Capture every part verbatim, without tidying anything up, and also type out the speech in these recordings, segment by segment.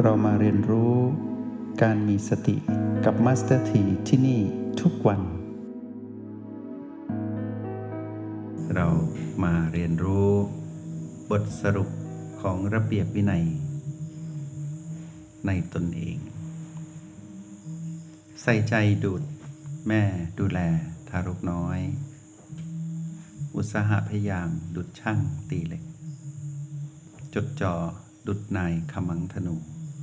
เรามาเรียนรู้การมีสติกับมาสเตอร์ทีที่นี่ทุกวันเรามาเรียนรู้บทสรุปของระเบียบวินัยในตนเองใส่ใจดูดแม่ดูแลทารกน้อยอุตสาหะพยายามดุจช่างตีเหล็กจดจ่อดุจนายขมังธนู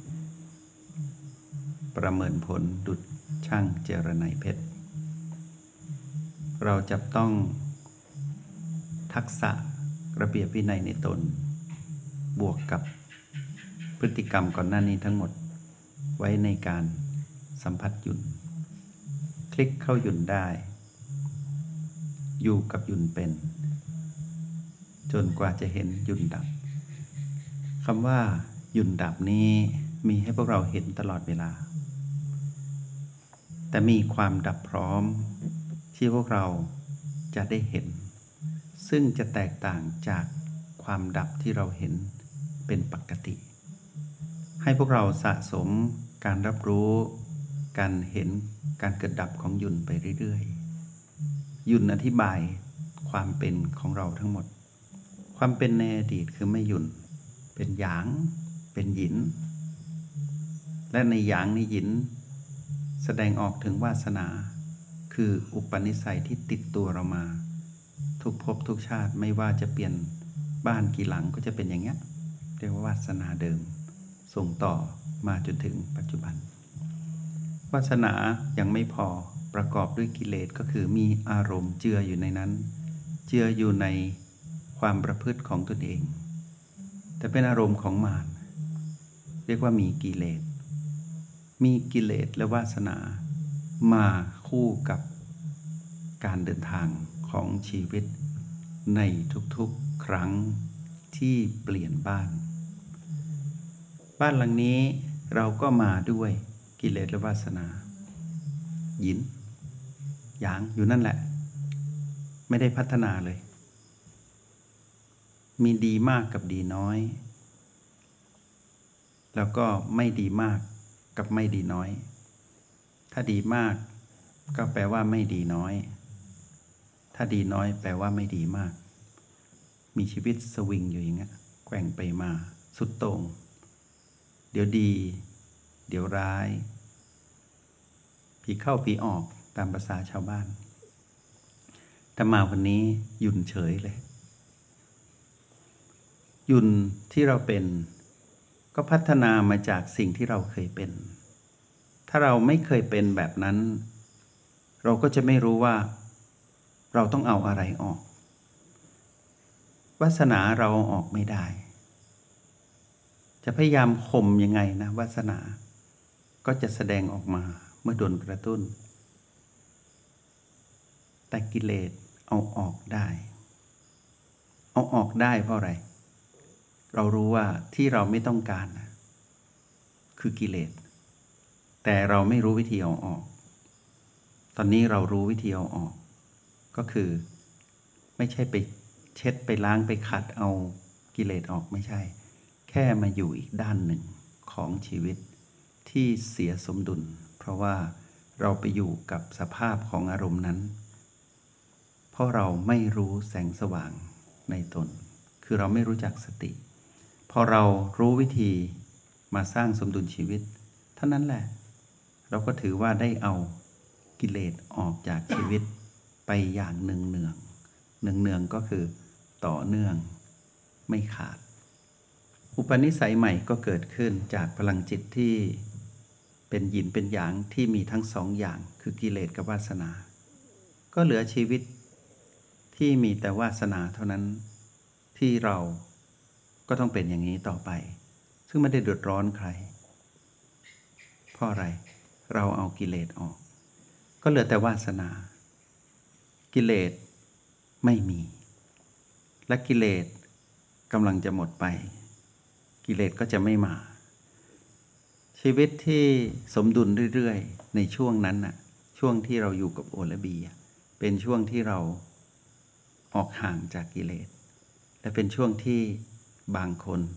ประเมินผลดุจช่างเจรไนเพชรเราจะต้องทักษะระเบียบวินัยในตนบวกกับพฤติกรรมก่อนหน้านี้ทั้งหมดไว้ในการสัมผัสหยุ่นคลิกเข้าหยุ่นได้อยู่กับหยุ่นเป็นจนกว่าจะเห็นหยุ่นดับคำว่าหยุ่นดับนี้มีให้พวกเราเห็นตลอดเวลาแต่มีความดับพร้อมที่พวกเราจะได้เห็นซึ่งจะแตกต่างจากความดับที่เราเห็นเป็นปกติให้พวกเราสะสมการรับรู้การเห็นการเกิดดับของหยุ่นไปเรื่อยๆหยุ่นอธิบายความเป็นของเราทั้งหมดความเป็นในอดีตคือไม่หยุ่นเป็นหยางเป็นหยินและในหยางในหยินแสดงออกถึงวาสนาคืออุปนิสัยที่ติดตัวเรามาทุกภพทุกชาติไม่ว่าจะเปลี่ยนบ้านกี่หลังก็จะเป็นอย่างเงี้ยเรียกว่าวาสนาเดิมส่งต่อมาจนถึงปัจจุบันวาสนายังไม่พอประกอบด้วยกิเลสก็คือมีอารมณ์เจืออยู่ในนั้นเจืออยู่ในความประพฤติของตนเองแต่เป็นอารมณ์ของมารเรียกว่ามีกิเลสมีกิเลสและวาสนามาคู่กับการเดินทางของชีวิตในทุกๆครั้งที่เปลี่ยนบ้านบ้านหลังนี้เราก็มาด้วยกิเลสและวาสนาหยินหยางอยู่นั่นแหละไม่ได้พัฒนาเลยมีดีมากกับดีน้อยแล้วก็ไม่ดีมากกับไม่ดีน้อยถ้าดีมากก็แปลว่าไม่ดีน้อยถ้าดีน้อยแปลว่าไม่ดีมากมีชีวิตสวิงอยู่อย่างเงี้ยแกว่งไปมาสุดโต่งเดี๋ยวดีเดี๋ยวร้ายผีเข้าผีออกตามภาษาชาวบ้านแต่มาวันนี้หยุ่นเฉยเลยหยุ่นที่เราเป็นก็พัฒนามาจากสิ่งที่เราเคยเป็นถ้าเราไม่เคยเป็นแบบนั้นเราก็จะไม่รู้ว่าเราต้องเอาอะไรออกวาสนาเราออกไม่ได้จะพยายามข่มยังไงนะวาสนาก็จะแสดงออกมาเมื่อโดนกระตุ้นแต่กิเลสเอาออกได้เอาออกได้เพราะอะไรเรารู้ว่าที่เราไม่ต้องการคือกิเลสแต่เราไม่รู้วิธีเอาออกตอนนี้เรารู้วิธีเอาออกก็คือไม่ใช่ไปเช็ดไปล้างไปขัดเอากิเลสออกไม่ใช่แค่มาอยู่อีกด้านหนึ่งของชีวิตที่เสียสมดุลเพราะว่าเราไปอยู่กับสภาพของอารมณ์นั้นเพราะเราไม่รู้แสงสว่างในตนคือเราไม่รู้จักสติพอเรารู้วิธีมาสร้างสมดุลชีวิตเท่านั้นแหละเราก็ถือว่าได้เอากิเลสออกจากชีวิตไปอย่างเนืองเนืองเนืองเนืองก็คือต่อเนื่องไม่ขาดอุปนิสัยใหม่ก็เกิดขึ้นจากพลังจิตที่เป็นหยินเป็นหยางที่มีทั้งสองอย่างคือกิเลสกับวาสนาก็เหลือชีวิตที่มีแต่วาสนาเท่านั้นที่เราก็ต้องเป็นอย่างนี้ต่อไปซึ่งไม่ได้เดือดร้อนใครเพราะอะไรเราเอากิเลสออกก็เหลือแต่วาสนากิเลสไม่มีและกิเลสกำลังจะหมดไปกิเลสก็จะไม่มาชีวิตที่สมดุลเรื่อยๆในช่วงนั้นน่ะช่วงที่เราอยู่กับโอและบีเป็นช่วงที่เราออกห่างจากกิเลสและเป็นช่วงที่บางคน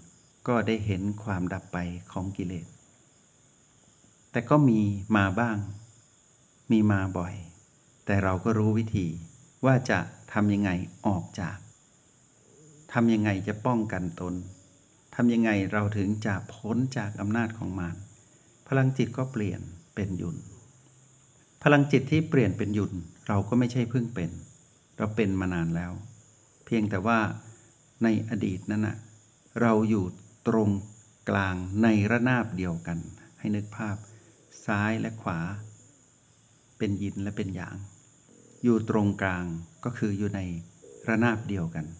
ก็ได้เห็นความดับไปของกิเลสแต่ก็มีมาบ้างมีมาบ่อยแต่เราก็รู้วิธีว่าจะทำยังไงออกจากทำยังไงจะป้องกันตนทำยังไงเราถึงจะพ้นจากอำนาจของมารพลังจิตก็เปลี่ยนเป็นหยุนพลังจิตที่เปลี่ยนเป็นหยุนเราก็ไม่ใช่เพิ่งเป็นเราเป็นมานานแล้วเพียงแต่ว่าในอดีตนั้นนะเราอยู่ตรงกลางในระนาบเดียวกันให้นึกภาพซ้ายและขวาเป็นยินและเป็นหยางอยู่ตรงกลางก็คืออยู่ในระนาบเดียวกัน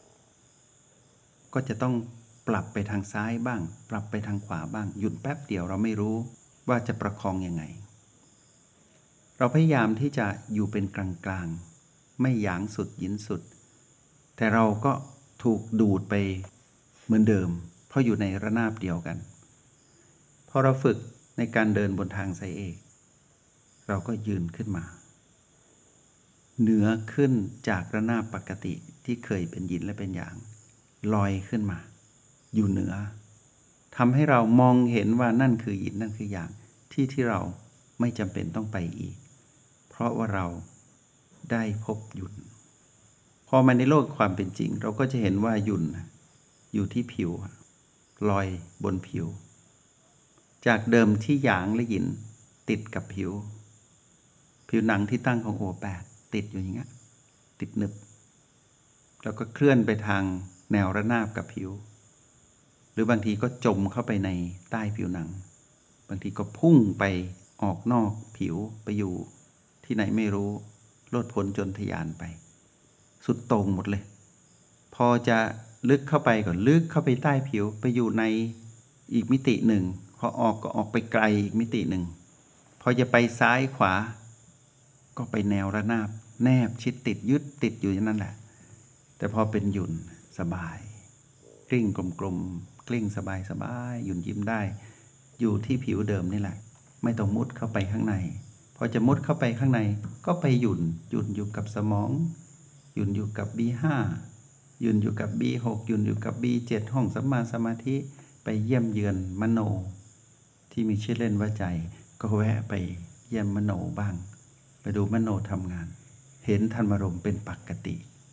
ก็จะต้องปรับไปทางซ้ายบ้างปรับไปทางขวาบ้างหยุดแป๊บเดียวเราไม่รู้ว่าจะประคองยังไงเราพยายามที่จะอยู่เป็นกลางๆไม่หยางสุดยินสุดแต่เราก็ถูกดูดไปเหมือนเดิมเพราะอยู่ในระนาบเดียวกันพอเราฝึกในการเดินบนทางสายเอกเราก็ยืนขึ้นมาเหนือขึ้นจากระนาบปกติที่เคยเป็นยินและเป็นหยางลอยขึ้นมาอยู่เหนือทำให้เรามองเห็นว่านั่นคือยินนั่นคือหยางที่ที่เราไม่จำเป็นต้องไปอีกเพราะว่าเราได้พบหยุนพอมาในโลกความเป็นจริงเราก็จะเห็นว่าหยุนอยู่ที่ผิวลอยบนผิวจากเดิมที่หยางและหยินติดกับผิวผิวหนังที่ตั้งของโอแปดติดอยู่อย่างเงี้ยติดหนึบแล้วก็เคลื่อนไปทางแนวระนาบกับผิวหรือบางทีก็จมเข้าไปในใต้ผิวหนังบางทีก็พุ่งไปออกนอกผิวไปอยู่ที่ไหนไม่รู้โลดพ้นจนทะยานไปสุดโต่งหมดเลยพอจะลึกเข้าไปก่อนลึกเข้าไปใต้ผิวไปอยู่ในอีกมิติหนึ่งพอออกก็ออกไปไกลอีกมิติหนึ่งพอจะไปซ้ายขวาก็ไปแนวระนาบแนบชิดติดยึดติดอยู่อย่างนั้นแหละแต่พอเป็นหยุนสบายกลิ้งกลมๆกลิ้งสบายสบายหยุนยิ้มได้อยู่ที่ผิวเดิมนี่แหละไม่ต้องมุดเข้าไปข้างในพอจะมุดเข้าไปข้างในก็ไปหยุนหยุนอยู่กับสมองหยุนอยู่กับ บี ห้า หยุนอยู่กับ บี หก หยุนอยู่กับ บี เจ็ด ห้องสัมมาสมาธิไปเยี่ยมเยือนมโนที่มีชื่อเล่นว่าใจก็แวะไปเยี่ยมมโนบ้างไปดูมโนทำงานเห็นธรรมารมณ์เป็นปกติ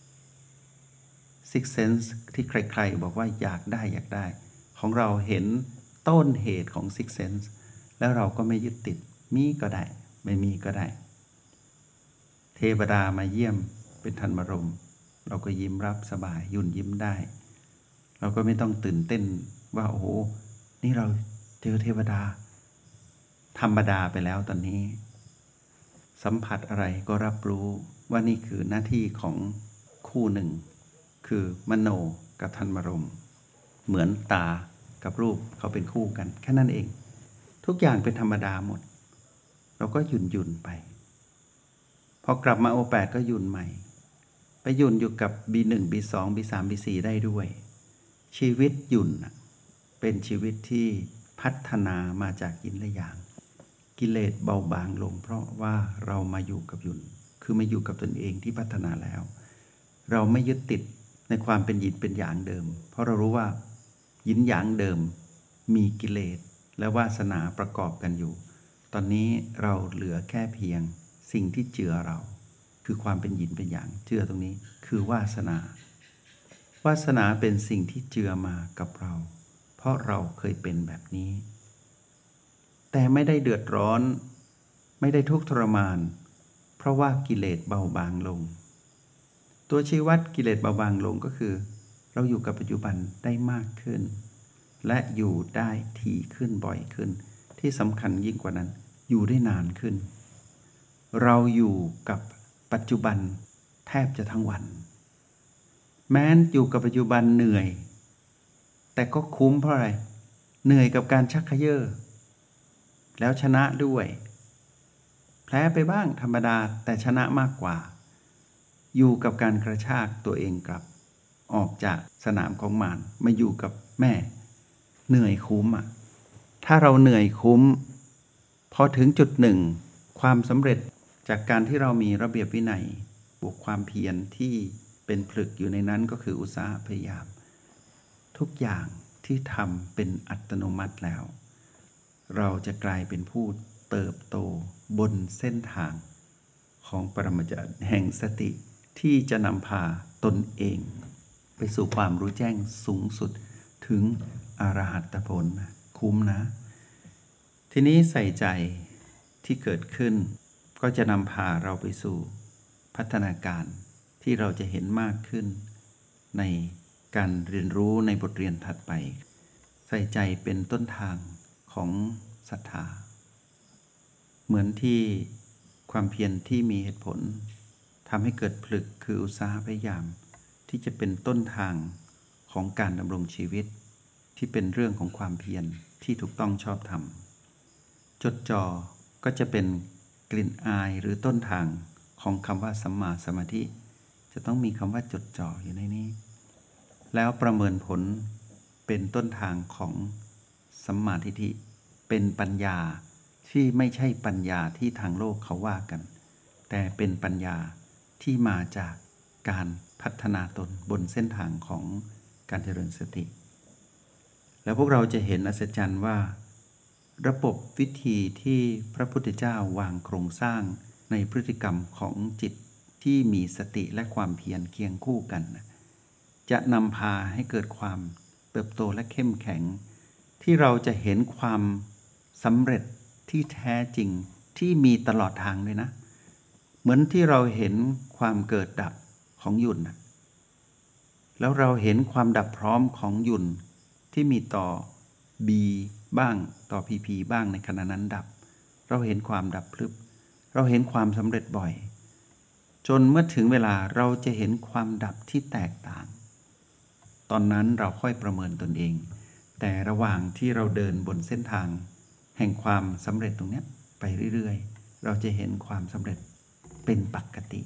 Six Sense ที่ใครๆบอกว่าอยากได้อยากได้ของเราเห็นต้นเหตุของ Six Sense แล้วเราก็ไม่ยึดติดมีก็ได้ไม่มีก็ได้เทวดามาเยี่ยมเป็นธรรมารมณ์เราก็ยิ้มรับสบายยุ่นยิ้มได้เราก็ไม่ต้องตื่นเต้นว่าโอ้โหนี่เราเจอเทวดาธรรมดาไปแล้วตอนนี้สัมผัสอะไรก็รับรู้ว่านี่คือหน้าที่ของคู่หนึ่งคือมโนกับธรรมารมณ์เหมือนตากับรูปเขาเป็นคู่กันแค่นั้นเองทุกอย่างเป็นธรรมดาหมดเราก็หยุ่นหยุ่นไปพอกลับมาโอแปดก็หยุ่นใหม่ไปหยุ่นอยู่กับ บี หนึ่ง บี สอง บี สาม บี สี่ ได้ด้วยชีวิตหยุ่นเป็นชีวิตที่พัฒนามาจากยินและหยางกิเลสเบาบางลงเพราะว่าเรามาอยู่กับหยุ่นคือมาอยู่กับตนเองที่พัฒนาแล้วเราไม่ยึดติดในความเป็นยินเป็นหยางเดิมเพราะเรารู้ว่ายินหยางเดิมมีกิเลสและวาสนาประกอบกันอยู่ตอนนี้เราเหลือแค่เพียงสิ่งที่เจือเราคือความเป็นยินเป็นหยางเจือตรงนี้คือวาสนาวาสนาเป็นสิ่งที่เจือมากับเราเพราะเราเคยเป็นแบบนี้แต่ไม่ได้เดือดร้อนไม่ได้ทุกข์ทรมานเพราะว่ากิเลสเบาบางลงตัวชี้วัดกิเลสเบาบางลงก็คือเราอยู่กับปัจจุบันได้มากขึ้นและอยู่ได้ถี่ขึ้นบ่อยขึ้นที่สำคัญยิ่งกว่านั้นอยู่ได้นานขึ้นเราอยู่กับปัจจุบันแทบจะทั้งวันแม้นอยู่กับปัจจุบันเหนื่อยแต่ก็คุ้มเพราะอะไรเหนื่อยกับการชักเขย่อแล้วชนะด้วยแพ้ไปบ้างธรรมดาแต่ชนะมากกว่าอยู่กับการกระชากตัวเองกลับออกจากสนามของมารมาอยู่กับแม่เหนื่อยคุ้มอ่ะถ้าเราเหนื่อยคุ้มพอถึงจุดหนึ่งความสำเร็จจากการที่เรามีระเบียบวินัยบวกความเพียรที่เป็นผลึกอยู่ในนั้นก็คืออุตสาหะพยายามทุกอย่างที่ทำเป็นอัตโนมัติแล้วเราจะกลายเป็นผู้เติบโตบนเส้นทางของปรมาจารย์แห่งสติที่จะนำพาตนเองไปสู่ความรู้แจ้งสูงสุดถึงอรหัตผลนะคุ้มนะทีนี้ใส่ใจที่เกิดขึ้นก็จะนำพาเราไปสู่พัฒนาการที่เราจะเห็นมากขึ้นในการเรียนรู้ในบทเรียนถัดไปใส่ใจเป็นต้นทางของศรัทธาเหมือนที่ความเพียรที่มีเหตุผลทำให้เกิดผลึกคืออุตสาหพยายามที่จะเป็นต้นทางของการดำรงชีวิตที่เป็นเรื่องของความเพียรที่ถูกต้องชอบธรรมจดจ่อก็จะเป็นกลิ่นอายหรือต้นทางของคำว่าสัมมาสมาธิจะต้องมีคำว่าจดจ่ออยู่ในนี้แล้วประเมินผลเป็นต้นทางของสัมมาทิฏฐิเป็นปัญญาที่ไม่ใช่ปัญญาที่ทางโลกเขาว่ากันแต่เป็นปัญญาที่มาจากการพัฒนาตนบนเส้นทางของการเจริญสติแล้วพวกเราจะเห็นอัศจรรย์ว่าระบบวิธีที่พระพุทธเจ้าวางโครงสร้างในพฤติกรรมของจิตที่มีสติและความเพียรเคียงคู่กันจะนำพาให้เกิดความเติบโตและเข้มแข็งที่เราจะเห็นความสำเร็จที่แท้จริงที่มีตลอดทางเลยนะเหมือนที่เราเห็นความเกิดดับของหยุ่นนะแล้วเราเห็นความดับพร้อมของหยุ่นที่มีต่อ B บ้างต่อ พี พี บ้างในขณะนั้นดับเราเห็นความดับพลึบเราเห็นความสำเร็จบ่อยจนเมื่อถึงเวลาเราจะเห็นความดับที่แตกต่างตอนนั้นเราค่อยประเมินตนเองแต่ระหว่างที่เราเดินบนเส้นทางแห่งความสำเร็จตรงนี้ไปเรื่อยๆเราจะเห็นความสำเร็จเป็นปกติ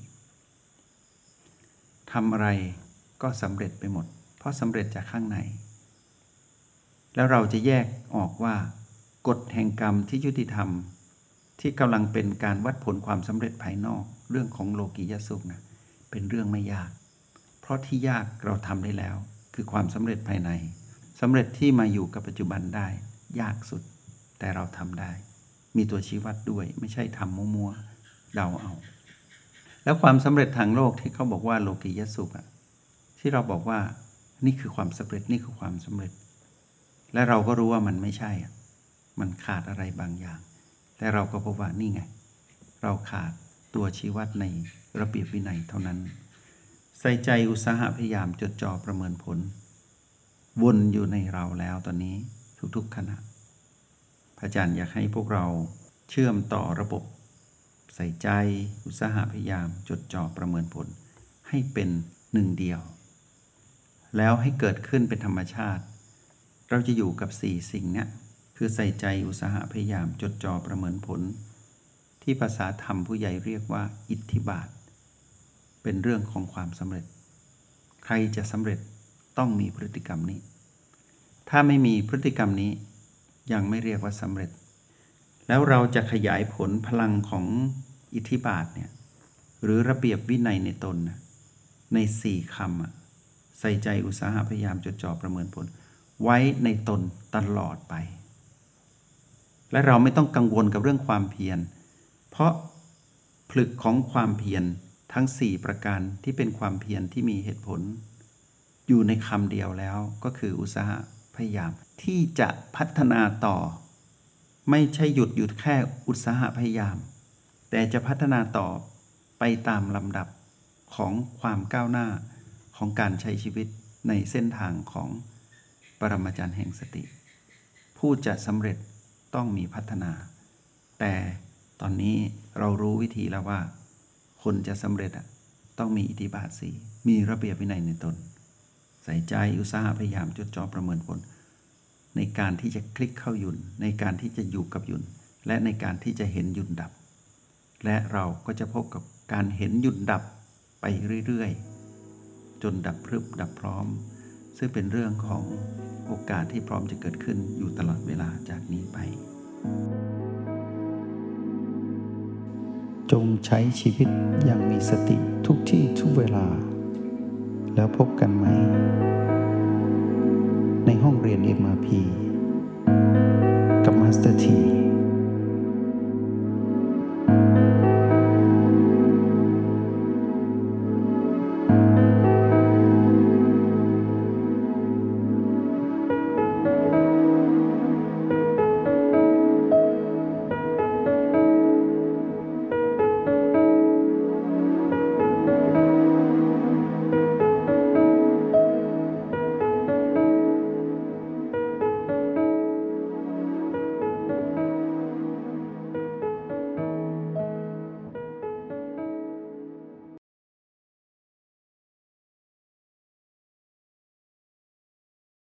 ทำอะไรก็สำเร็จไปหมดเพราะสำเร็จจากข้างในแล้วเราจะแยกออกว่ากฎแห่งกรรมที่ยุติธรรมที่กำลังเป็นการวัดผลความสำเร็จภายนอกเรื่องของโลกียสุขนะเป็นเรื่องไม่ยากเพราะที่ยากเราทำได้แล้วคือความสำเร็จภายในสำเร็จที่มาอยู่กับปัจจุบันได้ยากสุดแต่เราทำได้มีตัวชี้วัดด้วยไม่ใช่ทำมั่วๆเดาเอาแล้วความสำเร็จทางโลกที่เขาบอกว่าโลกียสุขอะที่เราบอกว่านี่คือความสำเร็จนี่คือความสำเร็จและเราก็รู้ว่ามันไม่ใช่อะมันขาดอะไรบางอย่างแต่เราก็พบว่านี่ไงเราขาดตัวชี้วัดในระเบียบวินัยเท่านั้นใส่ใจอุตสาหะพยายามจดจ่อประเมินผลวนอยู่ในเราแล้วตอนนี้ทุกๆขณะพระอาจารย์อยากให้พวกเราเชื่อมต่อระบบใส่ใจอุตสาหะพยายามจดจ่อประเมินผลให้เป็นหนึ่งเดียวแล้วให้เกิดขึ้นเป็นธรรมชาติเราจะอยู่กับสี่สิ่งนี้คือใส่ใจอุตสาหะพยายามจดจ่อประเมินผลที่ภาษาธรรมผู้ใหญ่เรียกว่าอิทธิบาทเป็นเรื่องของความสำเร็จใครจะสำเร็จต้องมีพฤติกรรมนี้ถ้าไม่มีพฤติกรรมนี้ยังไม่เรียกว่าสำเร็จแล้วเราจะขยายผลพลังของอิทธิบาทเนี่ยหรือระเบียบวินัยในตนนะในสี่คำใส่ใจอุตสาหะพยายามจดจ่อประเมินผลไว้ในตนตลอดไปและเราไม่ต้องกังวลกับเรื่องความเพียรเพราะผลึกของความเพียรทั้งสี่ประการที่เป็นความเพียรที่มีเหตุผลอยู่ในคำเดียวแล้วก็คืออุตสาหะพยายามที่จะพัฒนาต่อไม่ใช่หยุดหยุดแค่อุตสาหะพยายามแต่จะพัฒนาต่อไปตามลำดับของความก้าวหน้าของการใช้ชีวิตในเส้นทางของปรมาจารย์แห่งสติผู้จะสำเร็จต้องมีพัฒนาแต่ตอนนี้เรารู้วิธีแล้วว่าคนจะสำเร็จต้องมีอิทธิบาทสี่มีระเบียบวินัยในตนใส่ใจอุตสาหะพยายามจดจ่อประเมินผลในการที่จะคลิกเข้าหยุ่นในการที่จะอยู่กับหยุ่นและในการที่จะเห็นหยุ่นดับและเราก็จะพบกับการเห็นหยุ่นดับไปเรื่อยๆจนดับพรึบดับพร้อมซึ่งเป็นเรื่องของโอกาสที่พร้อมจะเกิดขึ้นอยู่ตลอดเวลาจากนี้ไปจงใช้ชีวิตอย่างมีสติทุกที่ทุกเวลาแล้วพบกันไหมในในห้องเรียน เอ็ม อาร์ พี กับมาสเตอร์ที